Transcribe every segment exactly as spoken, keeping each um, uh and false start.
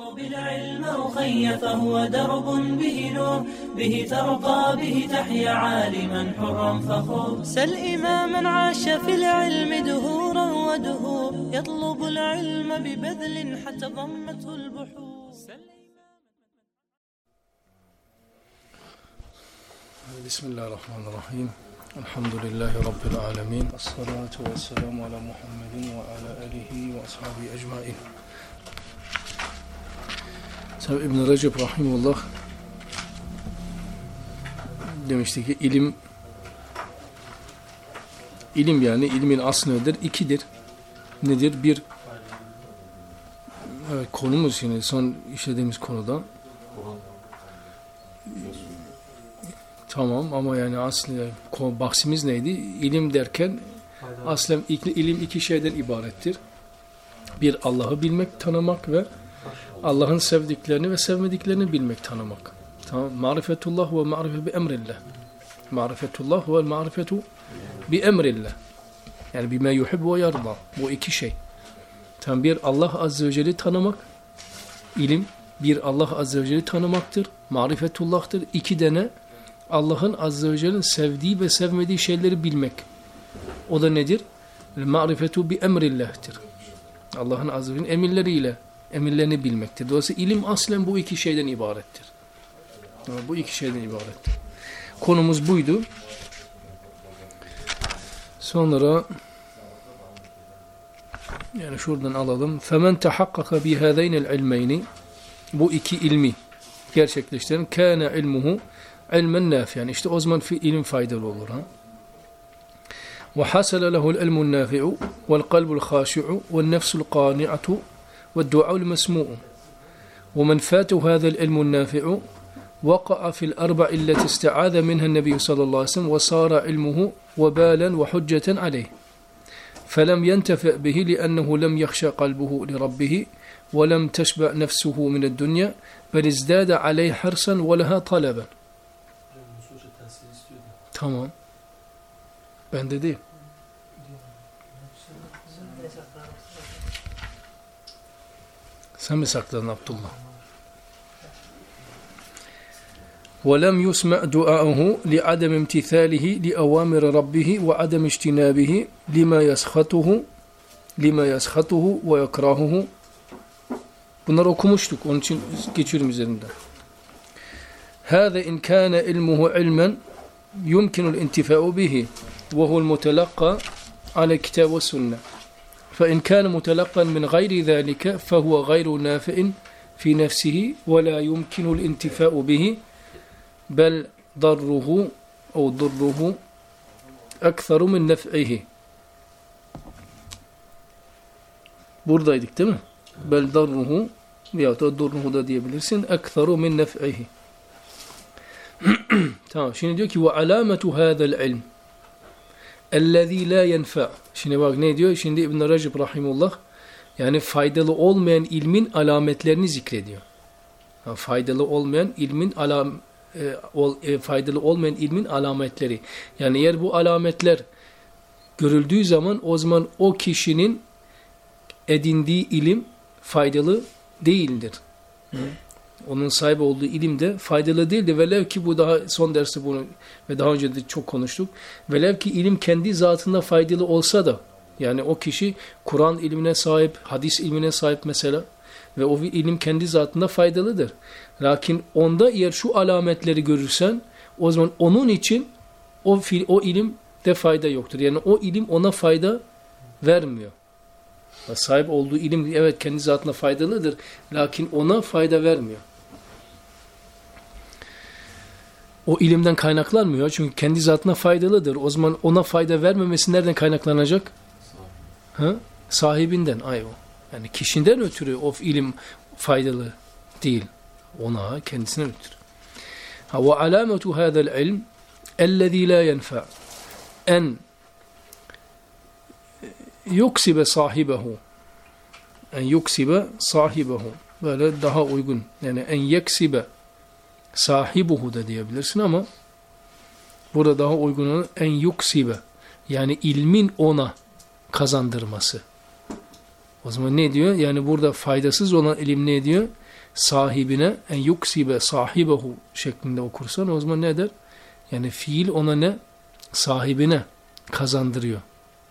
بالعلم أخي فهو درب به نور به ترقى به تحيا عالما حرا فخور سل إماما عاش في العلم دهورا ودهور يطلب العلم ببذل حتى ضمته البحور. بسم الله الرحمن الرحيم. الحمد لله رب العالمين. الصلاة والسلام على محمد وعلى آله وأصحابه أجمعين. İbn Recep rahimullah demişti ki ilim ilim yani ilmin aslı nedir? İkidir. Nedir? Bir evet, konumuz şimdi son işlediğimiz konuda. Tamam ama yani aslında bahsimiz neydi? İlim derken aslen ilim iki şeyden ibarettir. Bir, Allah'ı bilmek, tanımak ve Allah'ın sevdiklerini ve sevmediklerini bilmek, tanımak. Tamam. Marifetullah ve ma'rife bi emrillah. Marifetullah ve ma'rifetu bi emrillah. Yani bime yuhibbu ve yarda. Bu iki şey. Tamam. Bir, Allah Azze ve Celle'yi tanımak. İlim. Bir, Allah Azze ve Celle'yi tanımaktır. Marifetullah'tır. İki tane Allah'ın Azze ve Celle'nin sevdiği ve sevmediği şeyleri bilmek. O da nedir? Ma'rifetu bi emrillah'tir. Allah'ın Azze ve Celle'nin emirleriyle emirlerini bilmektir. Dolayısıyla ilim aslen bu iki şeyden ibarettir. Bu iki şeyden ibarettir. Konumuz buydu. Sonra yani şuradan alalım. فَمَنْ تَحَقَّقَ بِهَذَيْنِ الْعِلْمَيْنِ Bu iki ilmi gerçekleştiren كَانَ عِلْمُهُ عِلْمًا نَافِعًا Yani işte o zaman ilim faydalı olur. Ha? وَحَسَلَ لَهُ الْعِلْمُ النَّافِعُ وَالْقَلْبُ الْخَاشِعُ وَالنَّفْسُ الْقَانِعَةُ والدعاء المسموع ومن فاته هذا العلم النافع وقع في الأربع التي استعاذ منها النبي صلى الله عليه وسلم وصار علمه وبالا وحجة عليه فلم ينتفع به لأنه لم يخشى قلبه لربه ولم تشبع نفسه من الدنيا بل ازداد عليه حرصا ولها طلبا. Tamam. Ben de değil. Sen mi sakladın Abdullah? وَلَمْ يُسْمَعْ دُعَاءُهُ لِعَدَمِ امْتِثَالِهِ لِأَوَامِرِ رَبِّهِ وَعَدَمِ اجْتِنَابِهِ لِمَا يَسْخَطُهُ لِمَا يَسْخَطُهُ وَيَكْرَهُهُ Bunları okumuştuk. Onun için geçiyorum üzerinden. هَذَا إِنْ كَانَ عِلْمُهُ عِلْمًا يُمْكِنُ الْاِنْتِفَاءُ بِهِ وَهُوَ الْمُتَلَقَّى عَلَى كِتَابِ وَالسُّنَّةِ فإن كان متلقا من غير ذلك فهو غير نافع في نفسه ولا يمكن الانتفاء به بل ضره أو ضره أكثر من نفعه. Buradaydık değil mi? Bel darruhu veyahut da durruhu da diyebilirsin. Ektheru min nef'ihi. Tamam. Şimdi diyor ki ve alametu hâzel ilm اَلَّذ۪ي لَا يَنْفَعُ Şimdi bak ne diyor? Şimdi İbn Recep rahimullah yani faydalı olmayan ilmin alametlerini zikrediyor. Yani faydalı olmayan ilmin alam, e, ol, e, faydalı olmayan ilmin alametleri. Yani eğer bu alametler görüldüğü zaman o zaman o kişinin edindiği ilim faydalı değildir. Hı. Onun sahip olduğu ilim de faydalı değildi. Velev ki bu daha son dersi bunu ve daha önce de çok konuştuk. Velev ki ilim kendi zatında faydalı olsa da yani o kişi Kur'an ilmine sahip, hadis ilmine sahip mesela ve o ilim kendi zatında faydalıdır. Lakin onda eğer şu alametleri görürsen o zaman onun için o, o ilim de fayda yoktur. Yani o ilim ona fayda vermiyor. Sahip olduğu ilim evet kendi zatına faydalıdır. Lakin ona fayda vermiyor. O ilimden kaynaklanmıyor. Çünkü kendi zatına faydalıdır. O zaman ona fayda vermemesi nereden kaynaklanacak? Ha? Sahibinden. Ay o. Yani kişiden ötürü o ilim faydalı değil. Ona, kendisine ötürü. Ha ve alametu hâzel ilm ellezî lâ yenfâ en yuksibe sahibehu en yuksibe sahibehu böyle daha uygun. Yani en yeksibe sahibuhu da diyebilirsin ama burada daha uygun olan en yuksibe yani ilmin ona kazandırması. O zaman ne diyor? Yani burada faydasız olan ilim ne diyor? sahibine en yuksibe sahibehu şeklinde okursan o zaman ne der? Yani fiil ona ne? Sahibine kazandırıyor.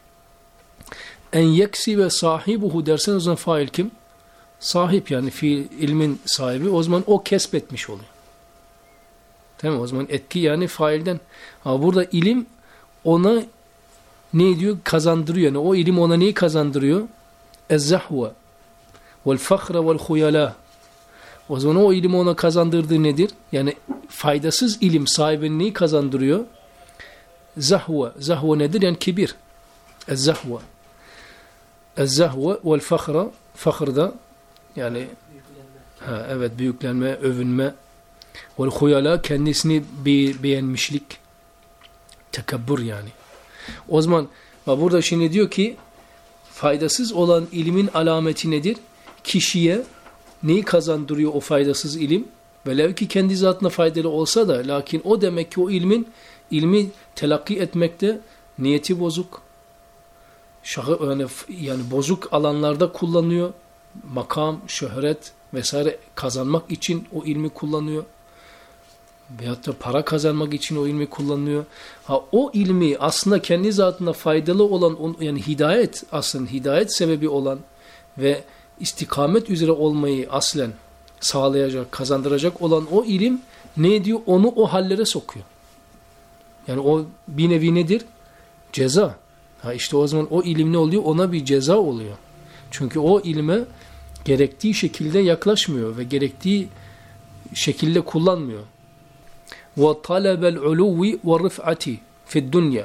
En yeksibe sahibuhu dersen o zaman fail kim? Sahip yani fiil ilmin sahibi. O zaman o kesbetmiş oluyor. Tamam, o zaman etki yani failden. Ama burada ilim ona ne diyor? Kazandırıyor. Yani o ilim ona neyi kazandırıyor? Ez-zahve vel-fakhra vel-huyala. O zaman o ilim ona kazandırdığı nedir? Yani faydasız ilim sahibine neyi kazandırıyor? Zahve. Zahve nedir? Yani kibir. Ez-zahve. Ez-zahve vel-fakhra. Fakhr da yani ha, evet büyüklenme, övünme. Vel-huyala kendisini be beğenmişlik. Tekebbür yani. O zaman burada şimdi diyor ki faydasız olan ilmin alameti nedir? Kişiye neyi kazandırıyor o faydasız ilim? Velev ki kendi zatına faydalı olsa da lakin o demek ki o ilmin ilmi telakki etmekte niyeti bozuk. Şahı, yani, yani bozuk alanlarda kullanıyor. Makam, şöhret vesaire kazanmak için o ilmi kullanıyor. Veyahut da para kazanmak için o ilmi kullanıyor. Ha, o ilmi aslında kendi zatına faydalı olan, yani hidayet, aslında hidayet sebebi olan ve istikamet üzere olmayı aslen sağlayacak, kazandıracak olan o ilim ne diyor? Onu o hallere sokuyor. Yani o bir nevi nedir? Ceza. Ha işte o zaman o ilim ne oluyor? Ona bir ceza oluyor. Çünkü o ilme gerektiği şekilde yaklaşmıyor ve gerektiği şekilde kullanmıyor. وَطَلَبَ الْعُلُوِّ وَالرِّفْعَةِ فِي الدُّنْيَا.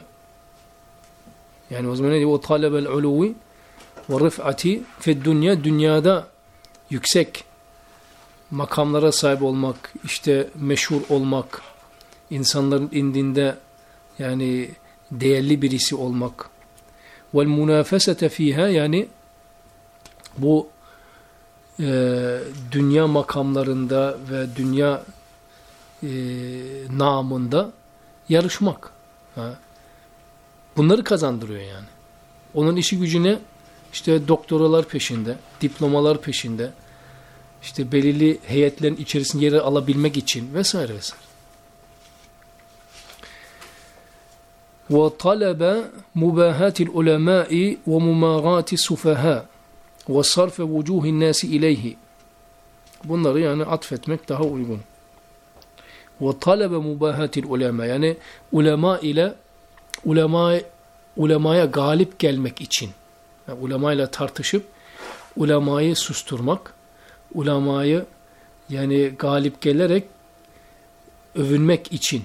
Yani o zaman ne diyor? وَطَلَبَ الْعُلُوِّ وَالرِّفْعَةِ فِي الدُّنْيَا. Dünyada yüksek makamlara sahip olmak, işte meşhur olmak, insanların indinde yani değerli birisi olmak. وَالْمُنَافَسَةَ فِيهَا yani bu e, dünya makamlarında ve dünya e, namında yarışmak. Ha. Bunları kazandırıyor yani. Onun işi gücüne işte doktoralar peşinde, diplomalar peşinde, işte belirli heyetlerin içerisinde yer alabilmek için vesaire vesaire. وَطَلَبَ مُبَاهَاتِ الْعُلَمَاءِ وَمُمَاغَاتِ السُّفَهَاءِ وَصَرْفَ وُجُوهِ النَّاسِ اِلَيْهِ. Bunları yani atfetmek daha uygun. وَطَلَبَ مُبَاهَاتِ الْعُلَمَاءِ yani ulema ile ulema, ulemaya galip gelmek için. Yani ulemayla tartışıp ulemayı susturmak, ulemayı yani galip gelerek övünmek için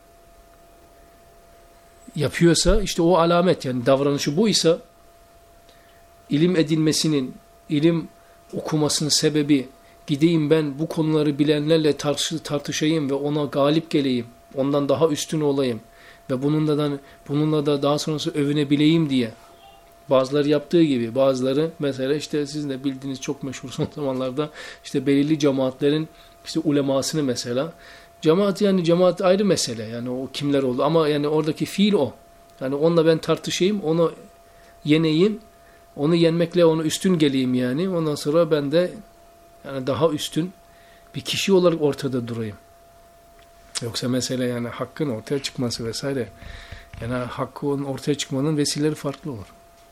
yapıyorsa işte o alamet yani davranışı buysa ilim edinmesinin, ilim okumasının sebebi gideyim ben bu konuları bilenlerle tartış tartışayım ve ona galip geleyim, ondan daha üstün olayım ve bununla da, bununla da daha sonrası övünebileyim diye. Bazıları yaptığı gibi, bazıları mesela işte sizin de bildiğiniz çok meşhur son zamanlarda işte belirli cemaatlerin işte ulemasını mesela. Cemaat yani cemaat ayrı mesele yani o kimler oldu ama yani oradaki fiil o. Yani onunla ben tartışayım, onu yeneyim, onu yenmekle onu üstün geleyim yani. Ondan sonra ben de yani daha üstün bir kişi olarak ortada durayım. Yoksa mesele yani hakkın ortaya çıkması vesaire. Yani hakkın ortaya çıkmanın vesileleri farklı olur.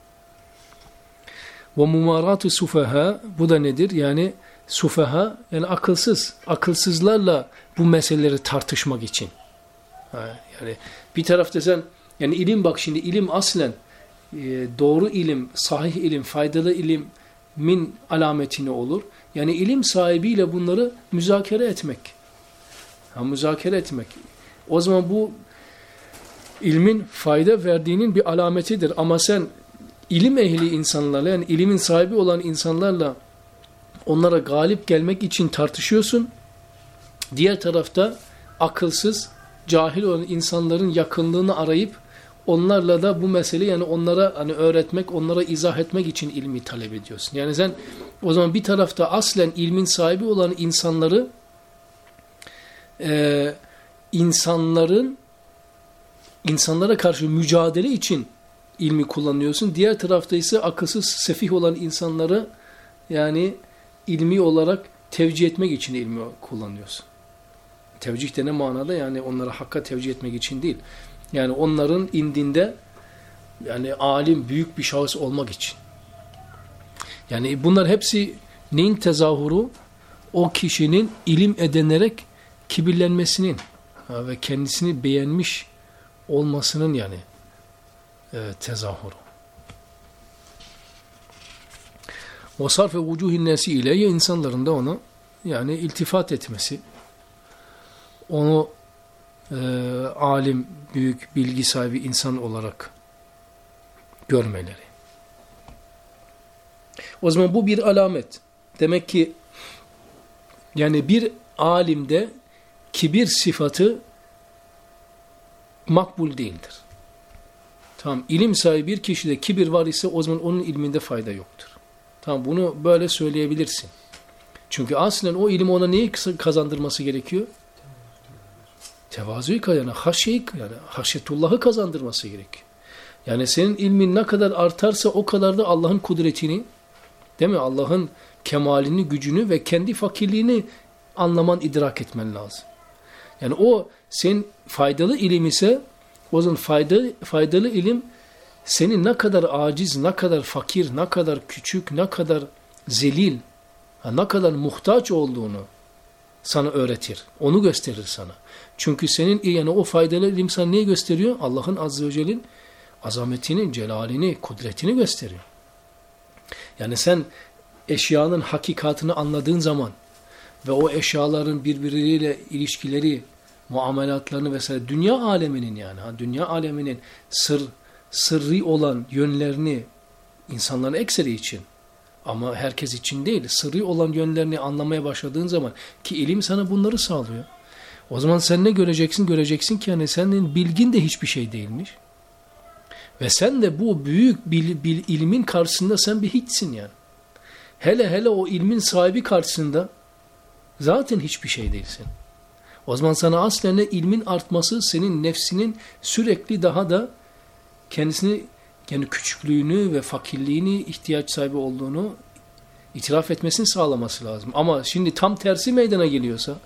Ve mumaratu sufaha bu da nedir? Yani sufaha yani akılsız, akılsızlarla bu meseleleri tartışmak için. Ha, yani bir tarafta sen yani ilim bak şimdi ilim aslen e, doğru ilim, sahih ilim, faydalı ilimin alametini olur. Yani ilim sahibiyle bunları müzakere etmek. Ha, müzakere etmek. O zaman bu ilmin fayda verdiğinin bir alametidir. Ama sen ilim ehli insanlarla yani ilimin sahibi olan insanlarla onlara galip gelmek için tartışıyorsun. Diğer tarafta akılsız, cahil olan insanların yakınlığını arayıp onlarla da bu meseleyi yani onlara hani öğretmek, onlara izah etmek için ilmi talep ediyorsun. Yani sen o zaman bir tarafta aslen ilmin sahibi olan insanları e, insanların insanlara karşı mücadele için ilmi kullanıyorsun. Diğer tarafta ise akılsız, sefih olan insanları yani ilmi olarak tevcih etmek için ilmi kullanıyorsun. Tevcih de ne manada? Yani onlara hakka tevcih etmek için değil. Yani onların indinde yani alim, büyük bir şahıs olmak için. Yani bunlar hepsi neyin tezahürü? O kişinin ilim edinerek kibirlenmesinin ha, ve kendisini beğenmiş olmasının yani e, tezahürü. وَصَرْفَ وُجُوهِ النَّاسِ ile insanların da ona yani iltifat etmesi, onu e, alim, büyük, bilgi sahibi insan olarak görmeleri. O zaman bu bir alamet. Demek ki yani bir alimde kibir sıfatı makbul değildir. Tamam, ilim sahibi bir kişide kibir var ise o zaman onun ilminde fayda yoktur. Tamam, bunu böyle söyleyebilirsin. Çünkü aslen o ilim ona neyi kazandırması gerekiyor? Tevazuyu yani haşyeyi yani haşyetullah'ı kazandırması gerekiyor. Yani senin ilmin ne kadar artarsa o kadar da Allah'ın kudretini, değil mi? Allah'ın kemalini, gücünü ve kendi fakirliğini anlaman, idrak etmen lazım. Yani o senin faydalı ilim ise o zaman faydalı, faydalı ilim senin ne kadar aciz, ne kadar fakir, ne kadar küçük, ne kadar zelil, ne kadar muhtaç olduğunu sana öğretir. Onu gösterir sana. Çünkü senin yani o faydalı ilim sana neyi gösteriyor? Allah'ın Azze ve Celle'nin azametini, celalini, kudretini gösteriyor. Yani sen eşyanın hakikatını anladığın zaman ve o eşyaların birbirleriyle ilişkileri, muamelatlarını vesaire dünya aleminin yani ha, dünya aleminin sır sırrı olan yönlerini insanların ekseri için ama herkes için değil, sırrı olan yönlerini anlamaya başladığın zaman ki ilim sana bunları sağlıyor. O zaman sen ne göreceksin? Göreceksin ki yani senin bilgin de hiçbir şey değilmiş. Ve sen de bu büyük bil, bil, ilmin karşısında sen bir hiçsin yani. Hele hele o ilmin sahibi karşısında zaten hiçbir şey değilsin. O zaman sana aslen ilmin artması senin nefsinin sürekli daha da kendisini, kendi küçüklüğünü ve fakirliğini, ihtiyaç sahibi olduğunu itiraf etmesini sağlaması lazım. Ama şimdi tam tersi meydana geliyorsa,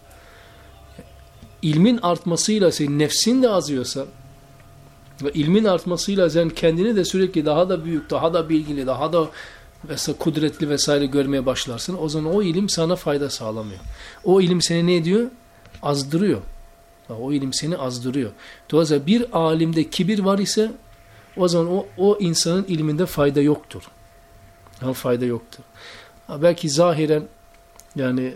ilmin artmasıyla senin nefsin de azıyorsa ve ilmin artmasıyla sen kendini de sürekli daha da büyük, daha da bilgili, daha da vesaire kudretli vesaire görmeye başlarsın. O zaman o ilim sana fayda sağlamıyor. O ilim seni ne ediyor? Azdırıyor. O ilim seni azdırıyor. Dolayısıyla bir alimde kibir var ise o zaman o, o insanın ilminde fayda yoktur. Yani fayda yoktur. Ha, belki zahiren yani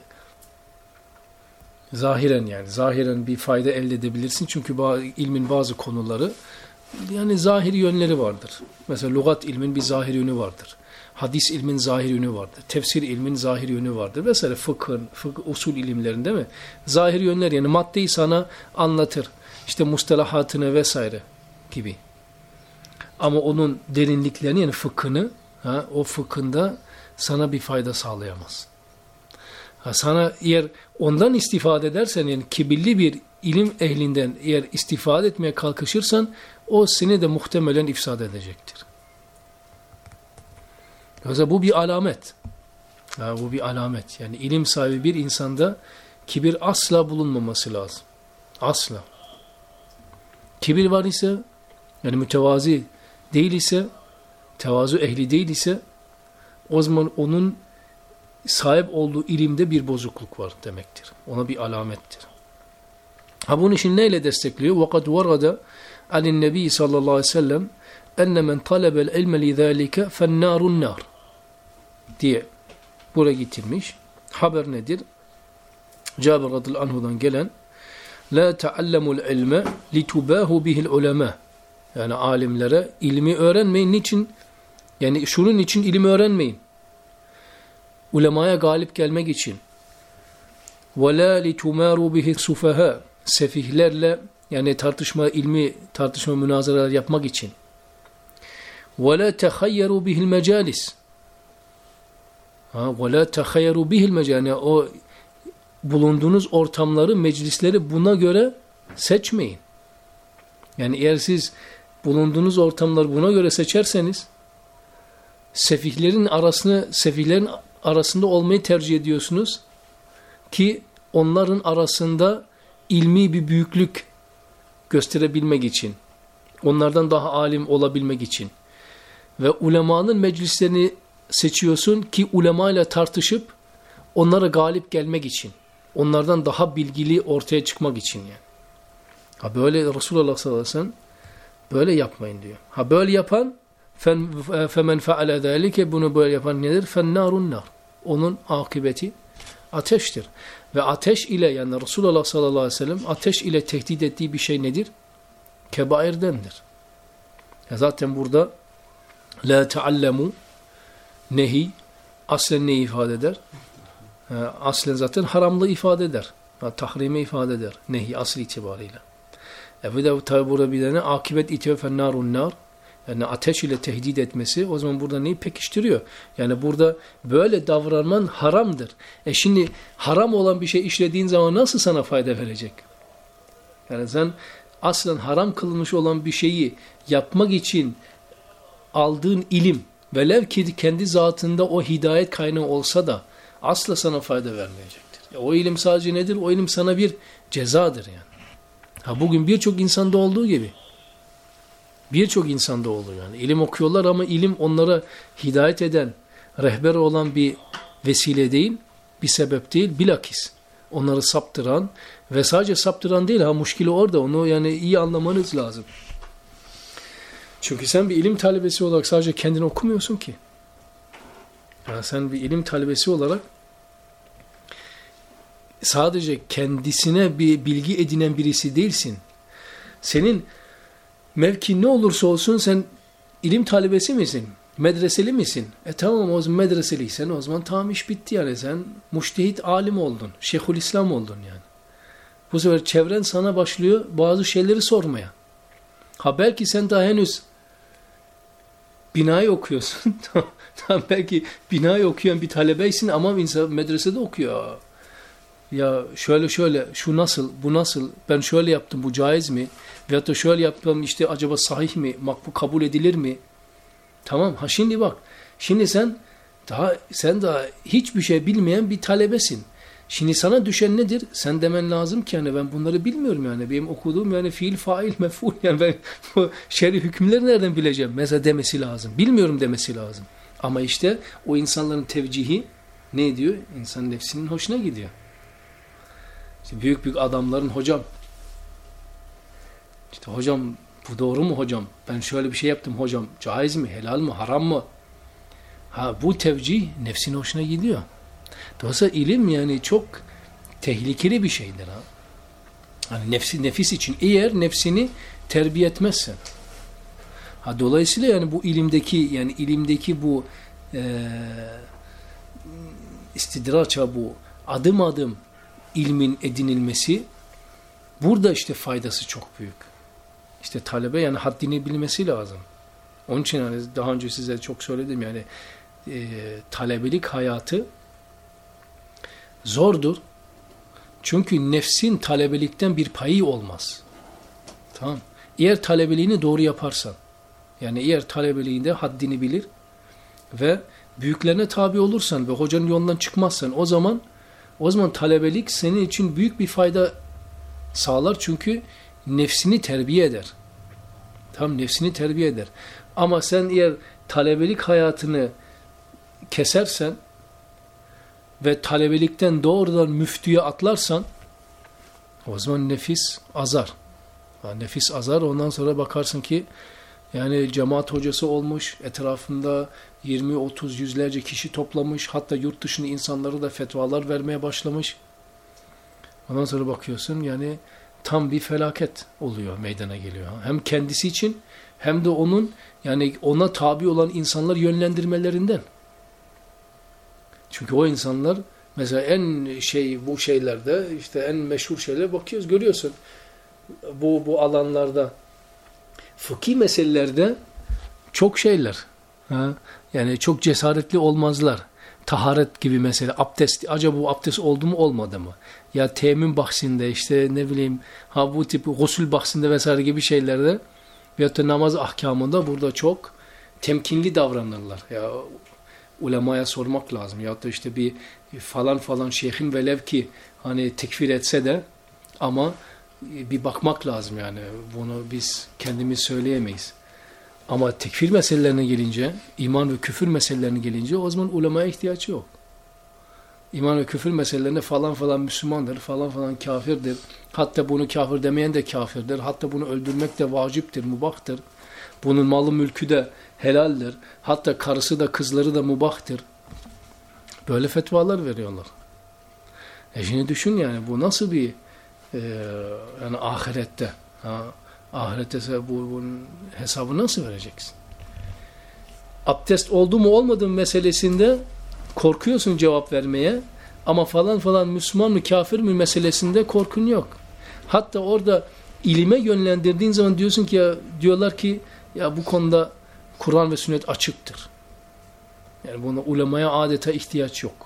zahiren yani zahiren bir fayda elde edebilirsin. Çünkü bazı, ilmin bazı konuları yani zahiri yönleri vardır. Mesela lügat ilmin bir zahiri yönü vardır. Hadis ilmin zahiri yönü vardır. Tefsir ilmin zahiri yönü vardır. Mesela fıkhın, fıkıh, usul ilimlerin değil mi? Zahiri yönler yani maddeyi sana anlatır. İşte mustalahatını vesaire gibi. Ama onun derinliklerini yani fıkhını, ha, o fıkhında sana bir fayda sağlayamaz. Ha, sana eğer ondan istifade edersen yani kibirli bir ilim ehlinden eğer istifade etmeye kalkışırsan o seni de muhtemelen ifsad edecektir. Yoksa bu bir alamet. Ha, bu bir alamet. Yani ilim sahibi bir insanda kibir asla bulunmaması lazım. Asla. Kibir var ise yani mütevazi değil ise, tevazu ehli değil ise o zaman onun sahip olduğu ilimde bir bozukluk var demektir. Ona bir alamettir. Ha bunun için neyle destekliyor? وَقَدْ وَرَدَ عَلِ النَّبِيِّ sallallahu aleyhi ve sellem اَنَّ مَنْ طَلَبَ الْعِلْمَ لِذَٰلِكَ فَالنَّارُ النَّارِ diye buraya getirmiş. Haber nedir? Cabir radıyallahu anhu'dan gelen لَا تَعَلَّمُوا الْعِلْمَ لِتُبَاهُ بِهِ الْعُلَمَاءِ yani alimlere ilmi öğrenmeyin. Niçin? Yani şunun için ilmi öğrenmeyin. Ulemaya galip gelmek için. وَلَا لِتُمَارُوا بِهِ السُّفَهَا sefihlerle yani tartışma, ilmi tartışma, münazaralar yapmak için. وَلَا تَخَيَّرُوا بِهِ الْمَجَالِسِ وَلَا تَخَيَّرُوا بِهِ الْمَجَالِسِ yani o bulunduğunuz ortamları, meclisleri buna göre seçmeyin. Yani eğer siz bulunduğunuz ortamları buna göre seçerseniz sefihlerin arasını, sefihlerin arasında olmayı tercih ediyorsunuz. ki onların arasında ilmi bir büyüklük gösterebilmek için, onlardan daha alim olabilmek için ve ulemanın meclislerini seçiyorsun ki ulema ile tartışıp onlara galip gelmek için, onlardan daha bilgili ortaya çıkmak için yani. Ha böyle Resulullah sallallahu aleyhi ve sellem böyle yapmayın diyor. Ha böyle yapan فَمَنْ فَعَلَ ذَٰلِكَ bunu böyle yapan nedir? فَالنَّارُ النَّارُ onun akıbeti ateştir. Ve ateş ile yani Resulullah sallallahu aleyhi ve sellem ateş ile tehdit ettiği bir şey nedir? Kebairdendir. Ya zaten burada la teallemu nehi aslen ne ifade eder? Ha, aslen zaten haramlığı ifade eder. Ha, tahrimi ifade eder. Nehi asıl itibarıyla. E bir de tabi burada bir tane akibet itiyor fennarun nar. Yani ateş ile tehdit etmesi o zaman burada neyi pekiştiriyor? Yani burada böyle davranman haramdır. E şimdi haram olan bir şey işlediğin zaman nasıl sana fayda verecek? Yani sen aslen haram kılınmış olan bir şeyi yapmak için aldığın ilim velev ki kendi zatında o hidayet kaynağı olsa da asla sana fayda vermeyecektir. E o ilim sadece nedir? O ilim sana bir cezadır yani. Ha bugün birçok insanda olduğu gibi. Birçok insanda olur yani. İlim okuyorlar ama ilim onlara hidayet eden, rehber olan bir vesile değil, bir sebep değil, bilakis. Onları saptıran ve sadece saptıran değil, ha muşkili orada, onu yani iyi anlamanız lazım. Çünkü sen bir ilim talebesi olarak sadece kendini okumuyorsun ki. Yani sen bir ilim talebesi olarak sadece kendisine bir bilgi edinen birisi değilsin. Senin mevkin ne olursa olsun sen ilim talebesi misin? Medreseli misin? E tamam o zaman medreseliysen o zaman tamam iş bitti yani. Sen muştehit alim oldun. Şeyhülislam oldun yani. Bu sefer çevren sana başlıyor bazı şeyleri sormaya. Ha belki sen daha henüz binayı okuyorsun. Tamam belki binayı okuyan bir talebeysin ama insan medresede okuyor. Ya şöyle şöyle şu nasıl bu nasıl ben şöyle yaptım bu caiz mi? Veyahut da şöyle yaptım işte acaba sahih mi? Makbul kabul edilir mi? Tamam ha şimdi bak. Şimdi sen daha sen daha hiçbir şey bilmeyen bir talebesin. Şimdi sana düşen nedir? Sen demen lazım ki yani ben bunları bilmiyorum yani. Benim okuduğum yani fiil, fail, mef'ul yani ben bu şer'i hükümleri nereden bileceğim? Mesela demesi lazım. Bilmiyorum demesi lazım. Ama işte o insanların tevcihi ne diyor? İnsanın nefsinin hoşuna gidiyor. İşte büyük büyük adamların hocam işte hocam bu doğru mu hocam? Ben şöyle bir şey yaptım hocam. Caiz mi? Helal mi? Haram mı? Ha bu tevcih nefsin hoşuna gidiyor. Dolayısıyla ilim yani çok tehlikeli bir şeydir ha. Hani nefsi nefis için eğer nefsini terbiye etmezsen. Ha dolayısıyla yani bu ilimdeki yani ilimdeki bu e, istidraça bu adım adım ilmin edinilmesi burada işte faydası çok büyük. İşte talebe yani haddini bilmesi lazım. Onun için yani daha önce size çok söyledim yani e, talebelik hayatı zordur. Çünkü nefsin talebelikten bir payı olmaz. Tamam. Eğer talebeliğini doğru yaparsan yani eğer talebeliğinde haddini bilir ve büyüklerine tabi olursan ve hocanın yolundan çıkmazsan o zaman o zaman talebelik senin için büyük bir fayda sağlar çünkü nefsini terbiye eder. Tam nefsini terbiye eder. Ama sen eğer talebelik hayatını kesersen ve talebelikten doğrudan müftüye atlarsan o zaman nefis azar. Ha, nefis azar ondan sonra bakarsın ki yani cemaat hocası olmuş, etrafında yirmi otuz yüzlerce kişi toplamış, hatta yurt dışında insanları da fetvalar vermeye başlamış. Ondan sonra bakıyorsun yani tam bir felaket oluyor, meydana geliyor. Hem kendisi için hem de onun yani ona tabi olan insanlar yönlendirmelerinden. Çünkü o insanlar mesela en şey bu şeylerde işte en meşhur şeyler bakıyoruz, görüyorsun. Bu bu alanlarda fıkhi meselelerde çok şeyler. Ha? Yani çok cesaretli olmazlar. Taharet gibi mesela abdest. Acaba bu abdest oldu mu olmadı mı? Ya teyemmüm bahsinde işte ne bileyim ha bu tip gusül bahsinde vesaire gibi şeylerde veyahut da namaz ahkamında burada çok temkinli davranırlar. Ya ulemaya sormak lazım. Ya da işte bir falan falan şeyhin velev ki hani tekfir etse de ama bir bakmak lazım yani. Bunu biz kendimiz söyleyemeyiz. Ama tekfir meselelerine gelince, iman ve küfür meselelerine gelince o zaman ulemaya ihtiyaç yok. İman ve küfür meselelerinde falan falan Müslümandır, falan falan kafirdir. Hatta bunu kafir demeyen de kafirdir. Hatta bunu öldürmek de vaciptir, mubahtır. Bunun malı mülkü de helaldir. Hatta karısı da kızları da mubahtır. Böyle fetvalar veriyorlar. E şimdi düşün yani bu nasıl bir e, yani ahirette ha, ahirette bu, bunun hesabı nasıl vereceksin? Abdest oldu mu olmadı mı meselesinde korkuyorsun cevap vermeye ama falan falan Müslüman mı kafir mi meselesinde korkun yok. Hatta orada ilime yönlendirdiğin zaman diyorsun ki ya diyorlar ki ya bu konuda Kur'an ve sünnet açıktır. Yani buna ulemaya adeta ihtiyaç yok.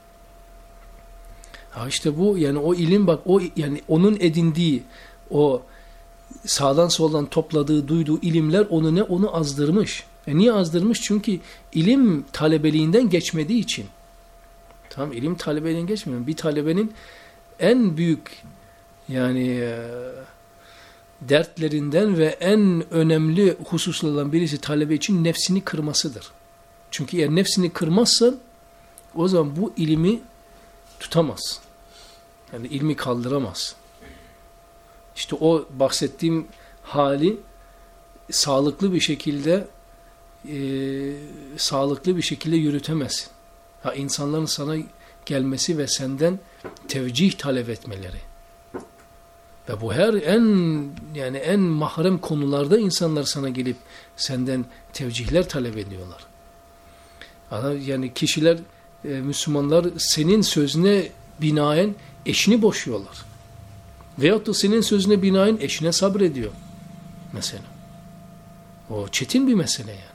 Ha işte bu yani o ilim bak o yani onun edindiği o sağdan soldan topladığı duyduğu ilimler onu ne onu azdırmış. E niye azdırmış? Çünkü ilim talebeliğinden geçmediği için. Tamam ilim talebeliğinden geçmiyor. Bir talebenin en büyük yani e, dertlerinden ve en önemli hususlardan birisi talebe için nefsini kırmasıdır. Çünkü eğer nefsini kırmazsan o zaman bu ilimi tutamaz. Yani ilmi kaldıramaz. İşte o bahsettiğim hali sağlıklı bir şekilde e, sağlıklı bir şekilde yürütemezsin. Ha, insanların sana gelmesi ve senden tevcih talep etmeleri. Ve bu her en yani en mahrem konularda insanlar sana gelip senden tevcihler talep ediyorlar. Yani kişiler, e, Müslümanlar senin sözüne binaen eşini boşuyorlar. Veyahut da senin sözüne binaen eşine sabrediyor. Mesela. O çetin bir mesele yani.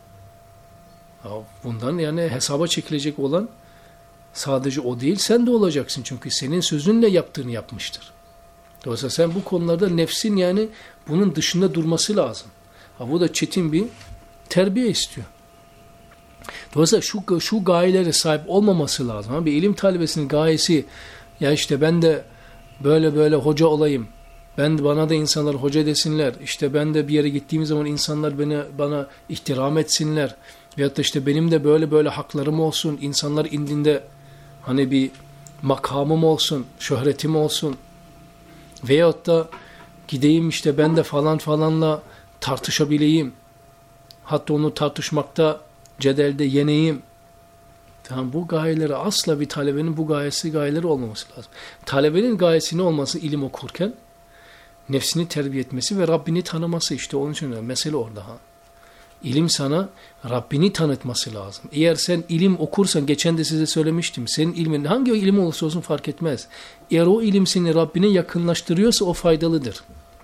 Ya bundan yani hesaba çekilecek olan sadece o değil, sen de olacaksın. Çünkü senin sözünle yaptığını yapmıştır. Dolayısıyla sen bu konularda nefsin yani bunun dışında durması lazım. Ha, bu da çetin bir terbiye istiyor. Dolayısıyla şu, şu gayelere sahip olmaması lazım. Ha, bir ilim talebesinin gayesi ya işte ben de böyle böyle hoca olayım. Ben bana da insanlar hoca desinler. İşte ben de bir yere gittiğim zaman insanlar beni bana ihtiram etsinler. Veyahut da işte benim de böyle böyle haklarım olsun. İnsanlar indinde hani bir makamım olsun, şöhretim olsun. Veyahut da gideyim işte ben de falan falanla tartışabileyim. Hatta onu tartışmakta, cedelde yeneyim. Tamam, bu gayeleri asla bir talebenin bu gayesi gayeleri olmaması lazım. Talebenin gayesi ne olması ilim okurken? Nefsini terbiye etmesi ve Rabbini tanıması, işte onun için mesele orada. Ha. İlim sana Rabbini tanıtması lazım. Eğer sen ilim okursan, geçen de size söylemiştim, senin ilmin hangi ilim olursa olsun fark etmez. Eğer o ilim seni Rabbine yakınlaştırıyorsa o faydalıdır.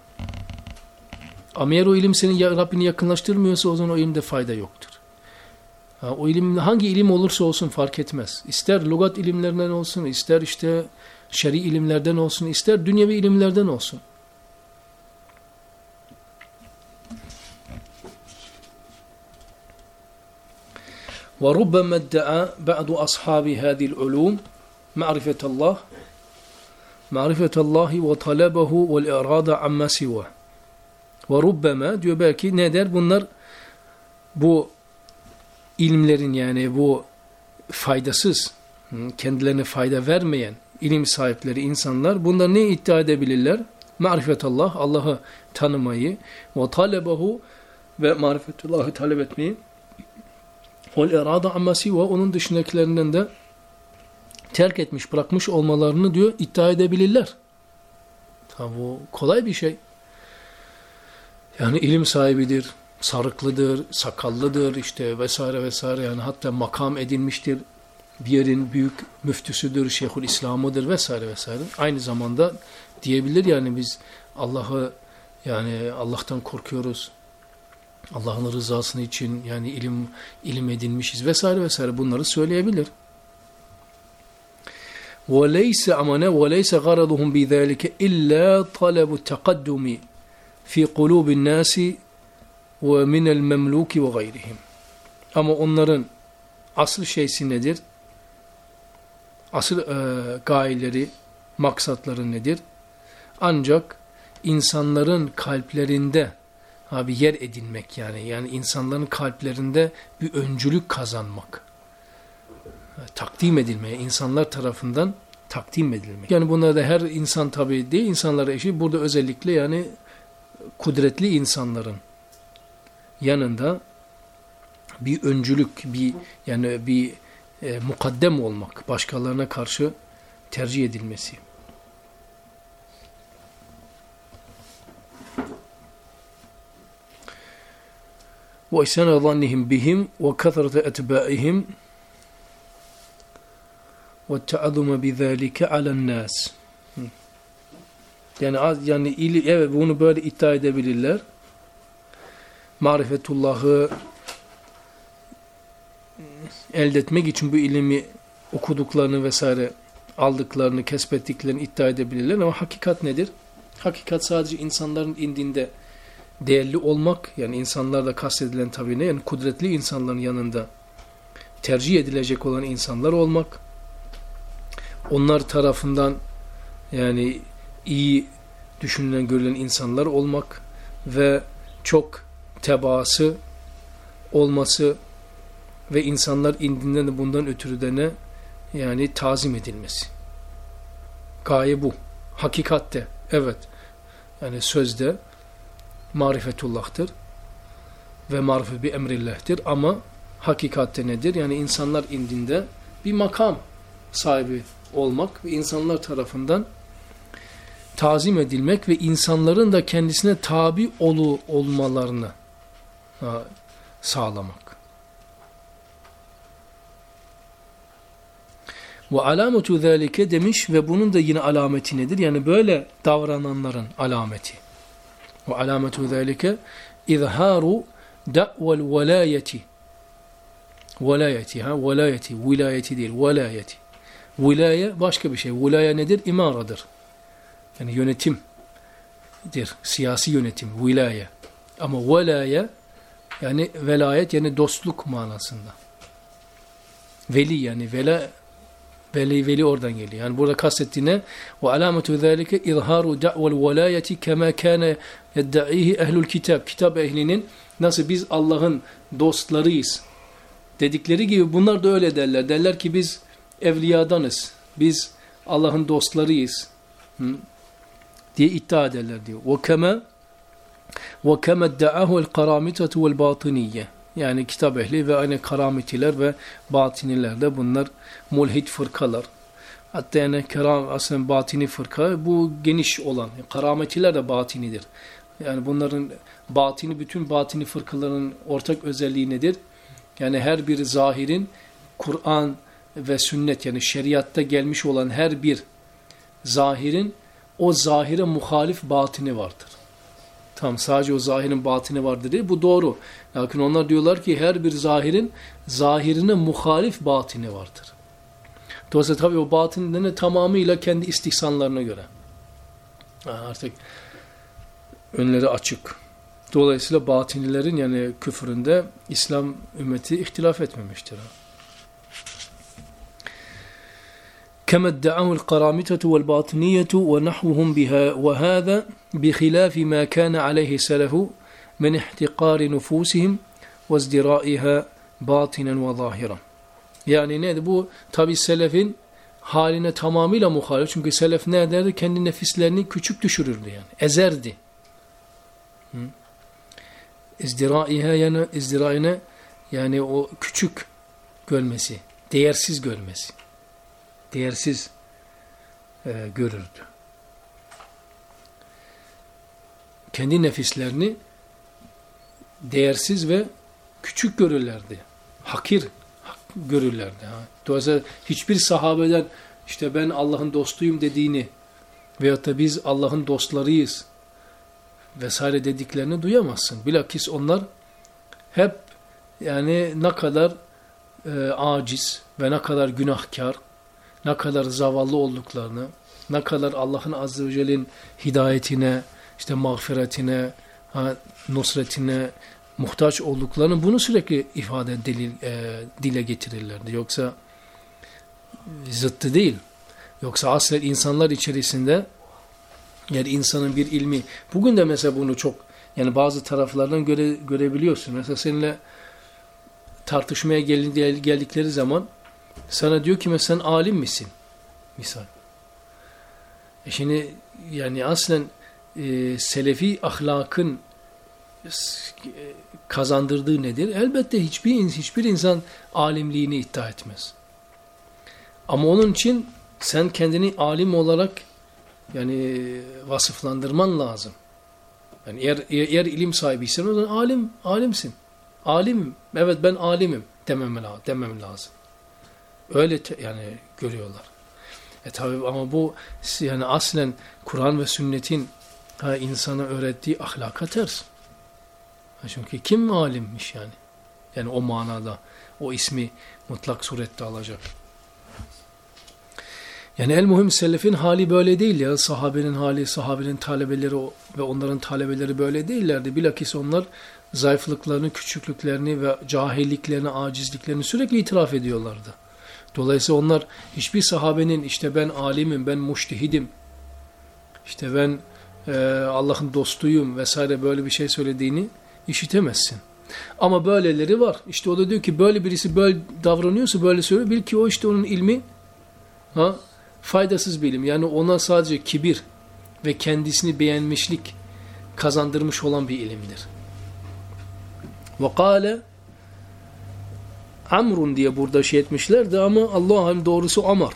Ama eğer o ilim seni Rabbine yakınlaştırmıyorsa o zaman o ilimde fayda yoktur. Ha, o ilim hangi ilim olursa olsun fark etmez. İster lügat ilimlerinden olsun, ister işte şer'i ilimlerden olsun, ister dünyevi ilimlerden olsun. وَرُبَّمَا ادَّعَى بَعْضُ أَصْحَابِ هَذِي الْعُلُومِ مَعْرِفَةَ اللّٰهِ مَعْرِفَةَ اللّٰهِ وَطَلَبَهُ وَالْاِعْرَاضَ عَمَّا سِوَى. وَرُبَّمَا diyor belki ne der? Bunlar bu ilimlerin yani bu faydasız, kendilerine fayda vermeyen ilim sahipleri insanlar bunlar ne iddia edebilirler? Ma'rifetallah, Allah'ı tanımayı ve talebehu ve marifetullah'ı talep etmeyi vel irada amma siva, onun dışındakilerinden de terk etmiş, bırakmış olmalarını diyor iddia edebilirler. Tabi bu kolay bir şey. Yani ilim sahibidir, sarıklıdır, sakallıdır işte vesaire vesaire, yani hatta makam edinmiştir, bir yerin büyük müftüsüdür, Şeyhül İslam'ıdır vesaire vesaire. Aynı zamanda diyebilir yani biz Allah'ı yani Allah'tan korkuyoruz. Allah'ın rızasını için yani ilim ilim edinmişiz vesaire vesaire, bunları söyleyebilir. وَلَيْسَ أَمَنَا وَلَيْسَ غَرَضُهُمْ بِذَٰلِكَ إِلَّا طَلَبُ التَّقَدُّمِ فِي قُلُوبِ النَّاسِ وَمِنَ الْمَمْلُوكِ وَغَيْرِهِمْ. Ama onların asıl şeysi nedir? Asıl e, gayeleri, maksatları nedir? Ancak insanların kalplerinde abi yer edinmek yani. Yani insanların kalplerinde bir öncülük kazanmak. Takdim edilmeye, insanlar tarafından takdim edilmek. Yani bunlar da her insan tabii değil, insanlara eşi. Burada özellikle yani kudretli insanların yanında bir öncülük, bir yani bir e, mukaddem olmak, başkalarına karşı tercih edilmesi. Ve ihsana zannihim bihim ve kasrete etba'ihim ve ta'azzuma bizalika alen nas. Yani az yani ili, evet bunu böyle iddia edebilirler. Marifetullah'ı elde etmek için bu ilmi okuduklarını vesaire aldıklarını, kesbettiklerini iddia edebilirler ama hakikat nedir? Hakikat sadece insanların indinde değerli olmak, yani insanlarla kastedilen tabii ne? Yani kudretli insanların yanında tercih edilecek olan insanlar olmak, onlar tarafından yani iyi düşünülen, görülen insanlar olmak ve çok tebaası olması ve insanlar indinden de bundan ötürü de ne? Yani tazim edilmesi. Gaye bu. Hakikatte, evet. Yani sözde marifetullah'tır ve marifet bir emrillah'tır ama hakikatte nedir? Yani insanlar indinde bir makam sahibi olmak ve insanlar tarafından tazim edilmek ve insanların da kendisine tabi olu olmalarını ha, sağlamak. Ve alametu zâlike demiş ve bunun da yine alameti nedir? Yani böyle davrananların alameti. Ve alametu zâlike izhâru da'vel velayeti. Velayeti ha, velayeti, vilayeti değil, velayeti. Vilaya başka bir şey. Vilaya nedir? İmaradır. Yani yönetimdir. Siyasi yönetim, vilaya. Ama velaya yani velayet yani dostluk manasında. Veli yani vela Veli, veli oradan geliyor. Yani burada kastettiğine ve alametu zâlike izhâru da'vel velayeti kemâ kâne yedda'îhi ehlül kitap. Kitap ehlinin nasıl biz Allah'ın dostlarıyız dedikleri gibi bunlar da öyle derler. Derler ki biz evliyadanız. Biz Allah'ın dostlarıyız. Hı? diye iddia ederler diyor. Ve kemâ ve kemâ da'ahu'l karâmitatu vel bâtiniyye. Yani kitap ehli ve aynı karametiler ve batiniler de bunlar mulhid fırkalar. Hatta yani keram, aslında batini fırka bu geniş olan. Karametiler de batinidir. Yani bunların batini, bütün batini fırkaların ortak özelliği nedir? Yani her bir zahirin Kur'an ve sünnet yani şeriatta gelmiş olan her bir zahirin o zahire muhalif batini vardır. Tam sadece o zahirin batini vardır değil. Bu doğru. Lakin onlar diyorlar ki her bir zahirin zahirine muhalif batini vardır. Dolayısıyla tabii o batininden tamamıyla kendi istihsanlarına göre. Yani artık önleri açık. Dolayısıyla batinilerin yani küfründe İslam ümmeti ihtilaf etmemiştir. كما ادعاه القرامطة والباطنية ونحوهم بها وهذا بخلاف ما كان عليه السلف من احتقار نفوسهم وازدرائها باطنا وظاهرا. Yani ne? Bu tabi selefin haline tamamıyla muhalif. Çünkü selef ne ederdi? Kendi nefislerini küçük düşürürdü yani. Ezerdi. Hı? İzdiraiha yani izdirayine yani o küçük görmesi, değersiz görmesi. Değersiz e, görürdü. Kendi nefislerini değersiz ve küçük görürlerdi. Hakir görürlerdi. Ha. Dolayısıyla hiçbir sahabeden işte ben Allah'ın dostuyum dediğini veyahut da biz Allah'ın dostlarıyız vesaire dediklerini duyamazsın. Bilakis onlar hep yani ne kadar e, aciz ve ne kadar günahkar, ne kadar zavallı olduklarını, ne kadar Allah'ın Azze ve Celle'nin hidayetine, işte mağfiretine, ha, nusretine muhtaç olduklarını bunu sürekli ifade delil, e, dile getirirlerdi. Yoksa zıttı değil. Yoksa aslen insanlar içerisinde yani insanın bir ilmi, bugün de mesela bunu çok yani bazı taraflardan göre, görebiliyorsun. Mesela seninle tartışmaya gel, gel, geldikleri zaman sana diyor ki mesela sen alim misin? Misal. E şimdi yani aslen e, selefi ahlakın e, kazandırdığı nedir? Elbette hiçbir hiçbir insan alimliğini iddia etmez. Ama onun için sen kendini alim olarak yani vasıflandırman lazım. Yani eğer, eğer ilim sahibiysen o zaman alim, alimsin. Alimim. Evet ben alimim demem, demem lazım. Öyle te, yani görüyorlar. E tabi ama bu yani aslen Kur'an ve sünnetin ha, insana öğrettiği ahlaka ters. Ha, çünkü kim alimmiş yani? Yani o manada o ismi mutlak surette alacak. Yani el muhim selefin hali böyle değil ya. Sahabenin hali, sahabenin talebeleri ve onların talebeleri böyle değillerdi. Bilakis onlar zayıflıklarını, küçüklüklerini ve cahilliklerini, acizliklerini sürekli itiraf ediyorlardı. Dolayısıyla onlar hiçbir sahabenin işte ben alimim, ben muştehidim, işte ben e, Allah'ın dostuyum vesaire böyle bir şey söylediğini işitemezsin. Ama böyleleri var. İşte o da diyor ki böyle birisi böyle davranıyorsa böyle söylüyor. Bil ki o işte onun ilmi ha, faydasız bir ilim. Yani ona sadece kibir ve kendisini beğenmişlik kazandırmış olan bir ilimdir. Ve kâle Amrun diye burada şey etmişlerdi ama Allah'ın doğrusu Amr.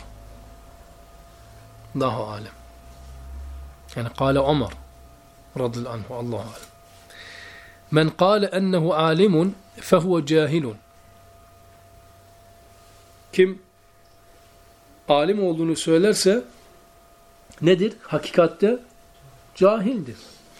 Daha alem. Yani kâle Amr radıyallahu anhu Allahu alem. Men kâle ennehu alimun fehuve cahilun. Kim alim olduğunu söylerse nedir? Hakikatte cahildir.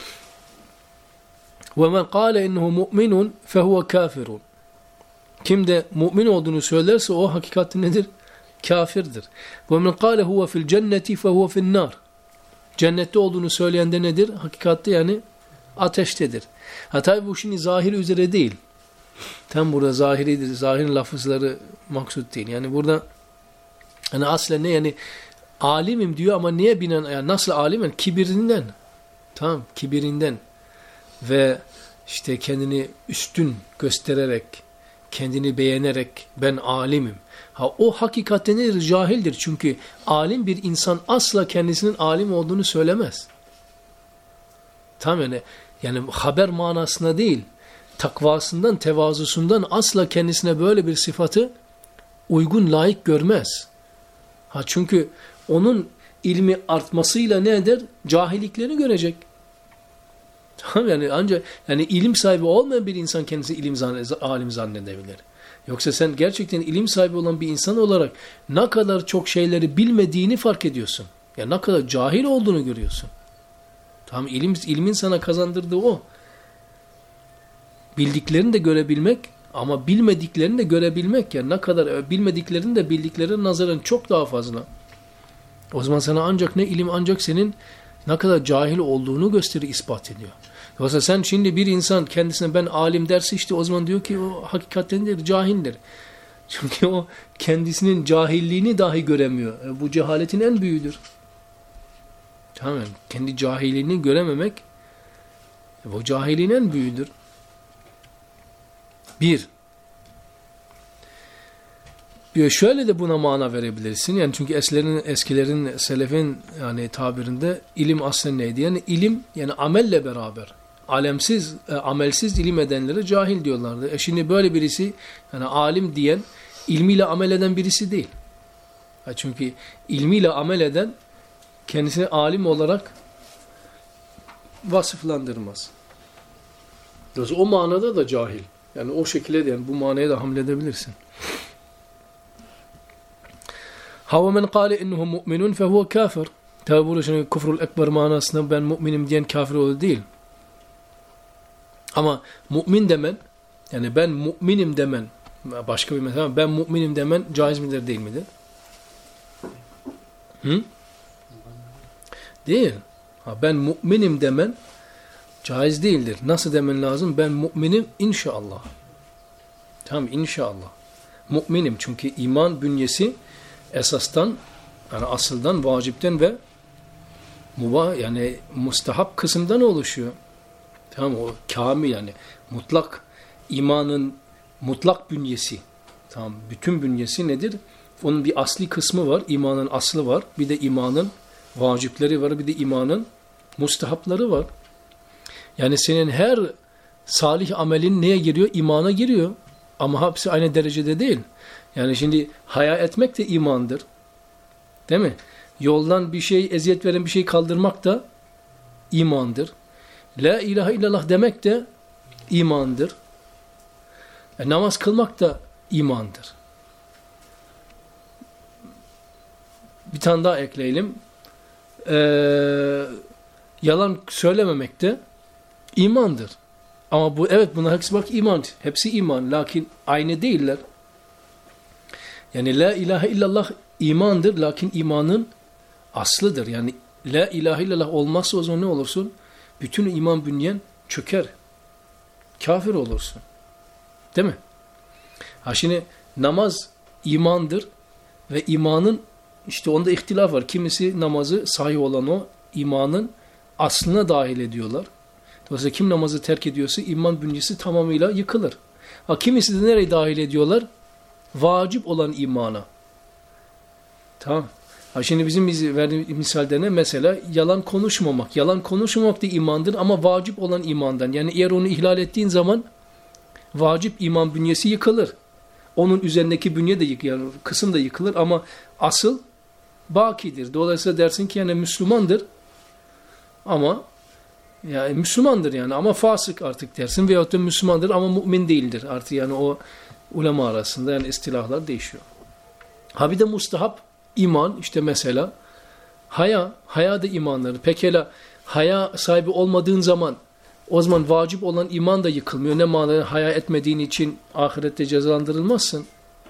Ve men kâle ennehu mu'minun fehuve kafirun. Kim de mümin olduğunu söylerse o hakikatte nedir? Kafirdir. Ve men kâle huve fil cenneti fehuve fin nar. Cennette olduğunu söyleyen de nedir? Hakikatte yani ateştedir. Ha tabi bu şimdi zahir üzere değil. Tam burada zahiridir. Zahirin lafızları maksut değil. Yani burada hani aslen ne yani alimim diyor ama niye binen yani nasıl alim? Yani kibirinden. Tamam, kibirinden ve işte kendini üstün göstererek, kendini beğenerek ben alimim. Ha o hakikaten nedir? Cahildir. Çünkü alim bir insan asla kendisinin alim olduğunu söylemez. Tamam yani yani haber manasında değil, takvasından, tevazusundan asla kendisine böyle bir sıfatı uygun, layık görmez. Ha çünkü onun ilmi artmasıyla ne eder? Cahilliklerini görecek. Tamam yani ancak yani ilim sahibi olmayan bir insan kendisi ilim zann- alim zannedebilir. Yoksa sen gerçekten ilim sahibi olan bir insan olarak ne kadar çok şeyleri bilmediğini fark ediyorsun. Yani ne kadar cahil olduğunu görüyorsun. Tamam ilim ilmin sana kazandırdığı o. Bildiklerini de görebilmek ama bilmediklerini de görebilmek yani ne kadar bilmediklerini de bildiklerine nazaran çok daha fazla. O zaman sana ancak ne ilim ancak senin ne kadar cahil olduğunu gösterir, ispat ediyor. Yoksa sen şimdi bir insan kendisine ben alim derse işte o zaman diyor ki o hakikatendir, cahildir. Çünkü o kendisinin cahilliğini dahi göremiyor. E, bu cehaletin en büyüğüdür. Tamam kendi cahilliğini görememek e, bu cahilliğin en büyüğüdür. Bir. Şöyle de buna mana verebilirsin. Yani çünkü eskilerin, eskilerin, selefin yani tabirinde ilim aslında neydi? Yani ilim yani amelle beraber. Alemsiz, e, amelsiz ilim edenlere cahil diyorlardı. E şimdi böyle birisi yani alim diyen ilmiyle amel eden birisi değil. E çünkü ilmiyle amel eden kendisini alim olarak vasıflandırmaz. O manada da cahil. Yani o şekilde yani bu manaya da hamledebilirsin. Hava men kâle innehu mu'minun fehuve kafir. Tabi burada şimdi küfrül ekber manasında ben müminim diyen kafir olur değil. Ama mümin demen, yani ben müminim demen, başka bir mesela ben müminim demen caiz midir değil midir? Hı? Değil. Ha, ben müminim demen Caiz değildir. Nasıl demen lazım? Ben müminim inşallah. Tamam, inşallah. Müminim çünkü iman bünyesi esastan, yani asıldan, vacipten ve mubah, yani mustahap kısımdan oluşuyor. Tamam, o kamil, yani mutlak imanın mutlak bünyesi. Tamam, bütün bünyesi nedir? Onun bir asli kısmı var, imanın aslı var. Bir de imanın vacipleri var, bir de imanın mustahapları var. Yani senin her salih amelin neye giriyor? İmana giriyor. Ama hepsi aynı derecede değil. Yani şimdi haya etmek de imandır. Değil mi? Yoldan bir şey, eziyet veren bir şey kaldırmak da imandır. La ilahe illallah demek de imandır. E, namaz kılmak da imandır. Bir tane daha ekleyelim. Ee, yalan söylememek de imandır. Ama bu, evet, buna hepsi bak iman. Hepsi iman. Lakin aynı değiller. Yani la ilahe illallah imandır. Lakin imanın aslıdır. Yani la ilahe illallah olmazsa o zaman ne olursun? Bütün iman bünyen çöker. Kafir olursun. Değil mi? Ha şimdi namaz imandır ve imanın işte onda ihtilaf var. Kimisi namazı sahih olan o imanın aslına dahil ediyorlar. Dolayısıyla kim namazı terk ediyorsa iman bünyesi tamamıyla yıkılır. Ha kimisi de nereye dahil ediyorlar? Vacip olan imana. Tamam. Ha şimdi bizim verdiğimiz misalde ne? Mesela yalan konuşmamak. Yalan konuşmamak da imandır ama vacip olan imandan. Yani eğer onu ihlal ettiğin zaman vacip iman bünyesi yıkılır. Onun üzerindeki bünye de yıkılır. Yani kısım da yıkılır ama asıl bakidir. Dolayısıyla dersin ki yani Müslümandır ama yani Müslümandır yani ama fasık artık dersin veyahut da Müslümandır ama mümin değildir. Artık yani o ulema arasında yani istilahlar değişiyor. Ha bir de mustahap iman işte mesela haya, haya da imanları. Pekala haya sahibi olmadığın zaman o zaman vacip olan iman da yıkılmıyor. Ne manada haya etmediğin için ahirette cezalandırılmazsın.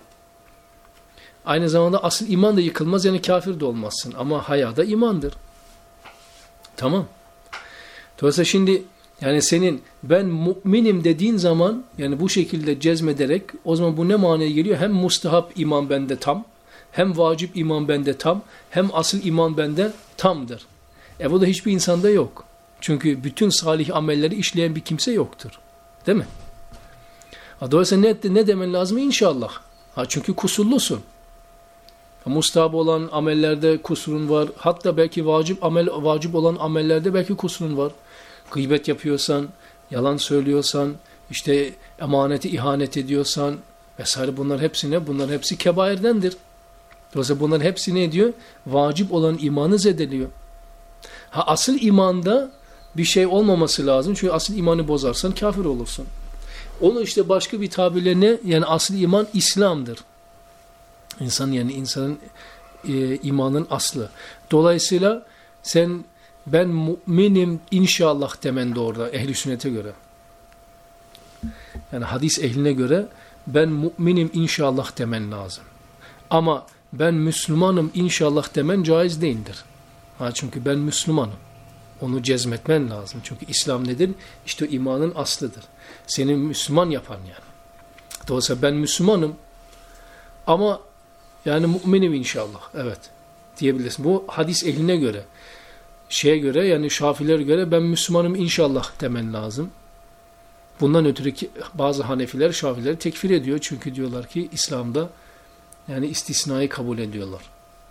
Aynı zamanda asıl iman da yıkılmaz yani kafir de olmazsın. Ama haya da imandır. Tamam. Dolayısıyla şimdi yani senin ben müminim dediğin zaman yani bu şekilde cezmederek o zaman bu ne manaya geliyor? Hem mustahap iman bende tam, hem vacip iman bende tam, hem asıl iman bende tamdır. E bu da hiçbir insanda yok. Çünkü bütün salih amelleri işleyen bir kimse yoktur. Değil mi? Ha, dolayısıyla ne, ne demen lazım? İnşallah. Ha, çünkü kusurlusun. Mustahap olan amellerde kusurun var. Hatta belki vacip amel vacip olan amellerde belki kusurun var. Gıybet yapıyorsan, yalan söylüyorsan, işte emaneti ihanet ediyorsan vesaire bunlar hepsi ne? Bunların hepsi kebairdendir. Dolayısıyla bunların hepsi ne ediyor? Vacip olan imanı zedeliyor. Ha asıl imanda bir şey olmaması lazım. Çünkü asıl imanı bozarsan kafir olursun. Onu işte başka bir tabirle ne? Yani asıl iman İslam'dır. İnsan yani insanın e, imanın aslı. Dolayısıyla sen ben müminim inşallah demen de orada ehli sünnete göre. Yani hadis ehline göre ben müminim inşallah demen lazım. Ama ben Müslümanım inşallah demen caiz değildir. Ha, çünkü ben Müslümanım. Onu cezmetmen lazım. Çünkü İslam nedir? İşte imanın aslıdır. Seni Müslüman yapan yani. Dolayısıyla ben Müslümanım ama yani müminim inşallah. Evet. Diyebilirsin. Bu hadis ehline göre. Şeye göre yani Şafilere göre ben Müslümanım inşallah demen lazım. Bundan ötürü ki bazı Hanefiler Şafileri tekfir ediyor. Çünkü diyorlar ki İslam'da yani istisnayı kabul ediyorlar.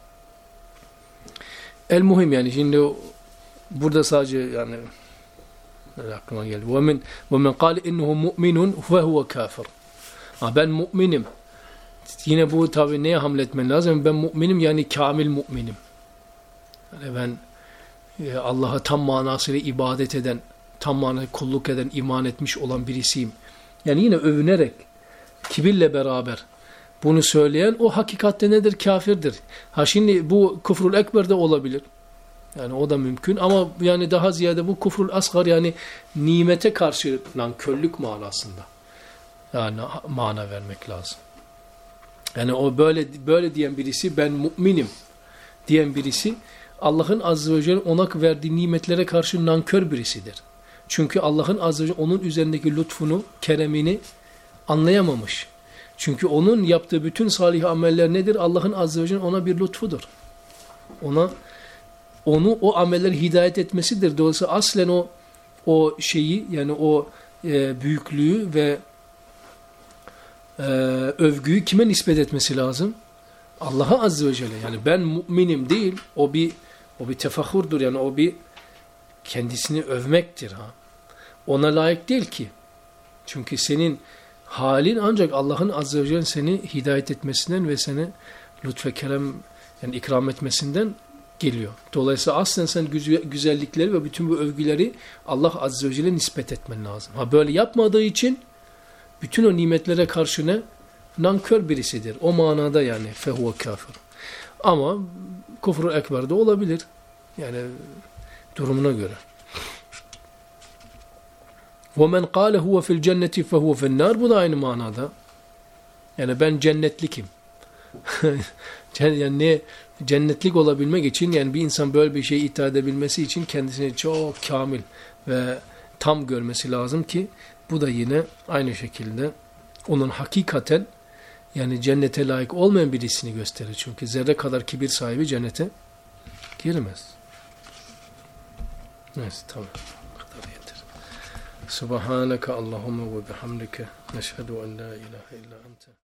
El muhim yani şimdi burada sadece yani aklıma geldi. وَمَنْ وَمَنْ قَالِ اِنَّهُ مُؤْمِنٌ فَهُوَ كَافِرٌ. Ben müminim. Yine bu tabi neye hamletmen lazım? Ben müminim yani kamil müminim. Yani ben e, Allah'a tam manasıyla ibadet eden, tam manasıyla kulluk eden, iman etmiş olan birisiyim. Yani yine övünerek, kibirle beraber bunu söyleyen o hakikatte nedir? Kafirdir. Ha şimdi bu küfrül ekber de olabilir. Yani o da mümkün ama yani daha ziyade bu küfrül asgar yani nimete karşı nankörlük manasında. Yani mana vermek lazım. Yani o böyle böyle diyen birisi ben müminim diyen birisi Allah'ın azze ve celle ona verdiği nimetlere karşı nankör birisidir. Çünkü Allah'ın azze ve celle onun üzerindeki lütfunu, keremini anlayamamış. Çünkü onun yaptığı bütün salih ameller nedir? Allah'ın azze ve celle ona bir lütfudur. Ona onu o amelleri hidayet etmesidir. Dolayısıyla aslen o o şeyi yani o e, büyüklüğü ve e, övgüyü kime nispet etmesi lazım? Allah'a azze ve celle. Yani ben müminim değil. O bir o bir tefahurdur. Yani o bir kendisini övmektir ha. Ona layık değil ki. Çünkü senin halin ancak Allah'ın azze ve celle seni hidayet etmesinden ve seni lütfe kerem yani ikram etmesinden geliyor. Dolayısıyla aslen sen güzellikleri ve bütün bu övgüleri Allah azze ve celle nispet etmen lazım. Ha böyle yapmadığı için bütün o nimetlere karşı ne? Nankör birisidir. O manada yani fehuve kafir. Ama kufru ekber de olabilir. Yani durumuna göre. وَمَنْ قَالَ هُوَ فِي الْجَنَّةِ فَهُوَ فِي النَّارِ Bu da aynı manada. Yani ben cennetlikim. Yani ne cennetlik olabilmek için yani bir insan böyle bir şey iddia edebilmesi için kendisini çok kamil ve tam görmesi lazım ki bu da yine aynı şekilde onun hakikaten yani cennete layık olmayan birisini gösterir. Çünkü zerre kadar kibir sahibi cennete giremez. Neyse tamam. Bu kadar yeter. Subhaneke Allahümme ve bihamdike neşhedü en la ilahe illa ente.